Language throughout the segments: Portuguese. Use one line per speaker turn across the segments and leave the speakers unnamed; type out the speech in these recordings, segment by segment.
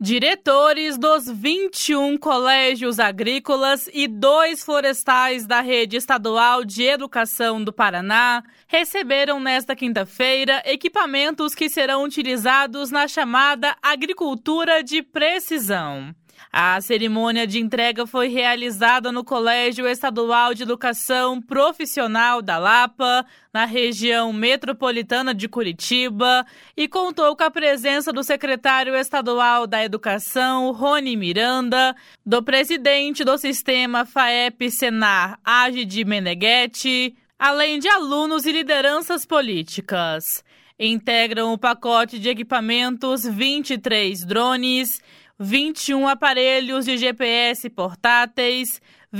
Diretores dos 21 colégios agrícolas e 2 florestais da Rede Estadual de Educação do Paraná receberam nesta quinta-feira equipamentos que serão utilizados na chamada agricultura de precisão. A cerimônia de entrega foi realizada no Colégio Estadual de Educação Profissional da Lapa, na região metropolitana de Curitiba, e contou com a presença do secretário estadual da Educação, Rony Miranda, do presidente do sistema FAEP-Senar, Agide Meneghetti, além de alunos e lideranças políticas. Integram o pacote de equipamentos 23 drones, 21 aparelhos de GPS portáteis,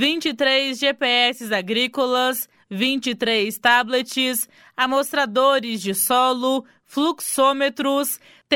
23 GPS agrícolas, 23 tablets, amostradores de solo, fluxômetros,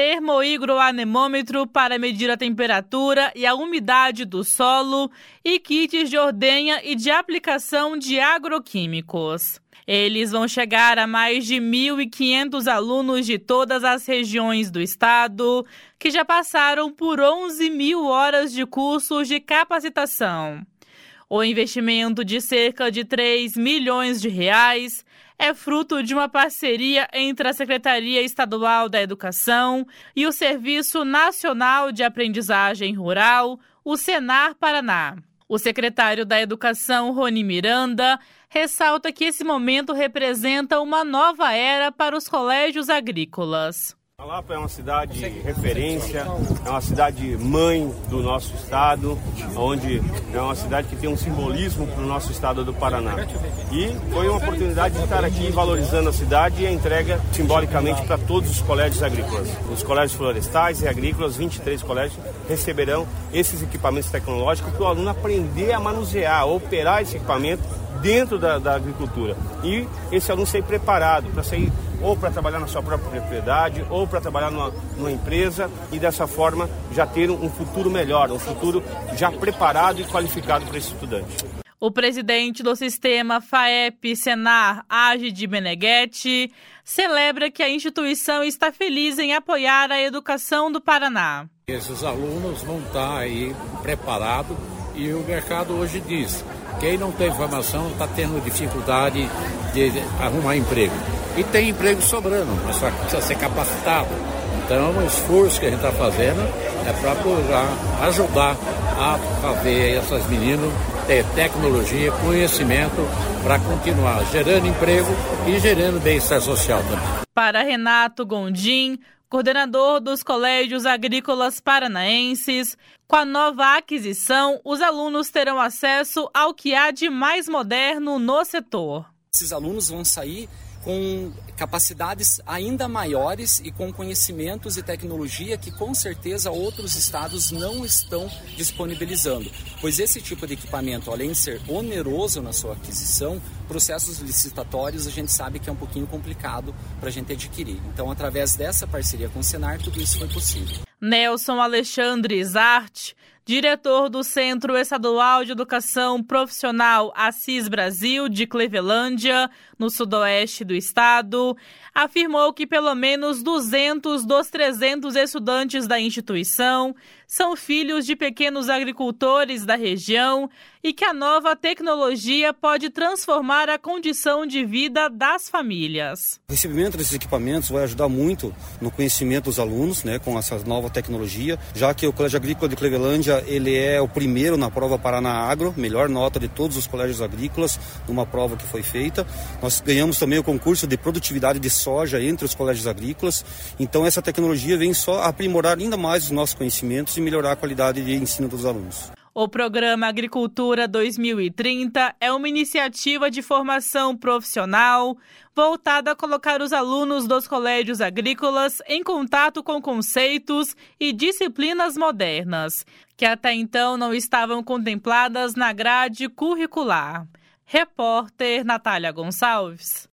termohigroanemômetro para medir a temperatura e a umidade do solo e kits de ordenha e de aplicação de agroquímicos. Eles vão chegar a mais de 1.500 alunos de todas as regiões do estado, que já passaram por 11 mil horas de cursos de capacitação. O investimento de cerca de 3 milhões de reais é fruto de uma parceria entre a Secretaria Estadual da Educação e o Serviço Nacional de Aprendizagem Rural, o Senar Paraná. O secretário da Educação, Rony Miranda, ressalta que esse momento representa uma nova era para os colégios agrícolas.
A Lapa é uma cidade referência, é uma cidade mãe do nosso estado, onde é uma cidade que tem um simbolismo para o nosso estado do Paraná. E foi uma oportunidade de estar aqui valorizando a cidade e a entrega simbolicamente para todos os colégios agrícolas. Os colégios florestais e agrícolas, 23 colégios, receberão esses equipamentos tecnológicos para o aluno aprender a manusear, a operar esse equipamento dentro da agricultura. E esse aluno ser preparado para sair ou para trabalhar na sua própria propriedade, ou para trabalhar numa empresa e dessa forma já ter um futuro melhor, um futuro já preparado e qualificado para esse estudante.
O presidente do sistema FAEP-Senar, Agide Meneghetti, celebra que a instituição está feliz em apoiar a educação do Paraná.
Esses alunos vão estar aí preparados e o mercado hoje diz: quem não tem formação está tendo dificuldade de arrumar emprego. E tem emprego sobrando, mas só precisa ser capacitado. Então, o esforço que a gente está fazendo é para ajudar a fazer essas meninas ter tecnologia, conhecimento, para continuar gerando emprego e gerando bem-estar social também.
Para Renato Gondim, coordenador dos colégios agrícolas paranaenses, com a nova aquisição, os alunos terão acesso ao que há de mais moderno no setor.
Esses alunos vão sair com capacidades ainda maiores e com conhecimentos e tecnologia que com certeza outros estados não estão disponibilizando, pois esse tipo de equipamento, além de ser oneroso na sua aquisição, processos licitatórios a gente sabe que é um pouquinho complicado para a gente adquirir. Então, através dessa parceria com o Senar, tudo isso foi possível.
Nelson Alexandre Zart, diretor do Centro Estadual de Educação Profissional Assis Brasil de Clevelândia, no sudoeste do estado, afirmou que pelo menos 200 dos 300 estudantes da instituição são filhos de pequenos agricultores da região e que a nova tecnologia pode transformar a condição de vida das famílias.
O recebimento desses equipamentos vai ajudar muito no conhecimento dos alunos, com essa nova tecnologia, já que o Colégio Agrícola de Clevelândia ele é o primeiro na prova Paraná Agro, melhor nota de todos os colégios agrícolas, numa prova que foi feita. Nós ganhamos também o concurso de produtividade de soja entre os colégios agrícolas, então essa tecnologia vem só aprimorar ainda mais os nossos conhecimentos e melhorar a qualidade de ensino dos alunos.
O programa Agricultura 2030 é uma iniciativa de formação profissional voltada a colocar os alunos dos colégios agrícolas em contato com conceitos e disciplinas modernas, que até então não estavam contempladas na grade curricular. Repórter Natália Gonçalves.